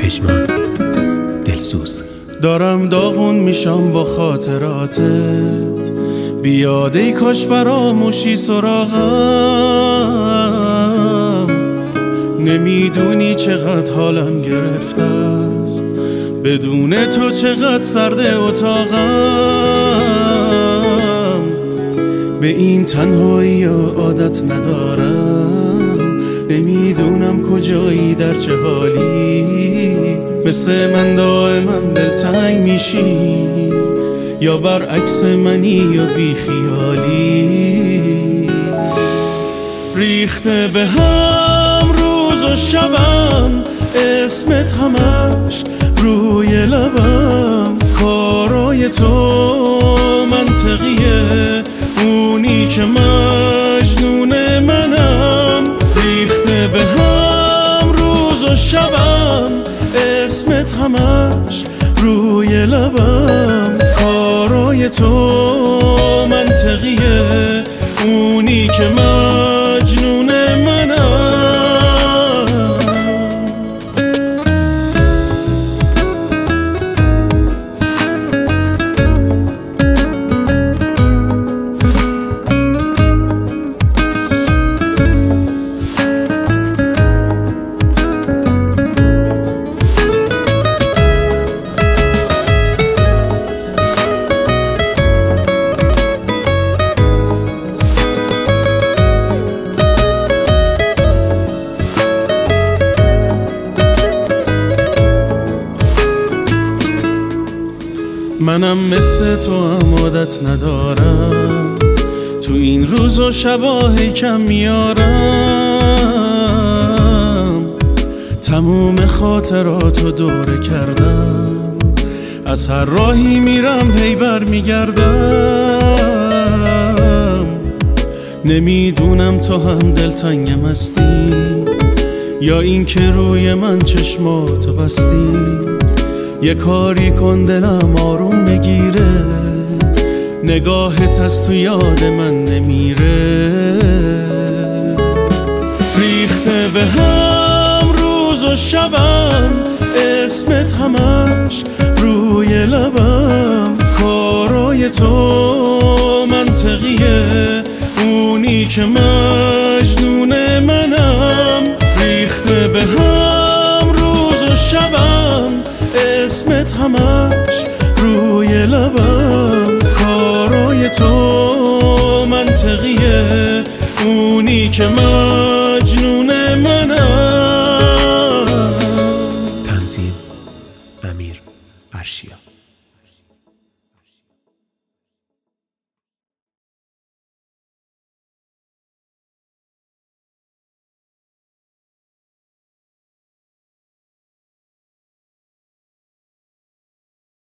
پژمان دلسوز. دارم داغون میشم با خاطراتت، بیاد ای کاش فراموشی سراغم. نمیدونی چقدر حالم گرفته است، بدون تو چقدر سرد اتاقم. به این تنهایی عادت ندارم، نمیدونم کجایی در چه حالی. مثل من دائما دلتنگ میشی، یا برعکس منی یا بی خیالی. ریخته به هم روز و شبم، اسمت همش روی لبم. کارای تو منطقیه، اونی که مجنون منم. ریخته به هم روز و شبم، اسمت همش روی لبم. کارای تو منطقیه، اونی که مجنون منم. منم مثل تو هم عادت ندارم، تو این روز و شباهی کم میارم. تموم خاطراتو دوره کردم، از هر راهی میرم هی بر میگردم. نمیدونم تو هم دلتنگم هستی، یا این که روی من چشماتو بستی. یه کاری کن دلم آروم بگیره، نگاهت از تو یاد من نمیره. ریخته به هم روز و شبم، اسمت همش روی لبم. کارای تو منطقیه، اونی که مجنون منم. ریخته به هم روز و شبم، اسمت همش روی لبم. کارای تو منطقیه، اونی که مجنون منم. تنظیم امیر فرشیا.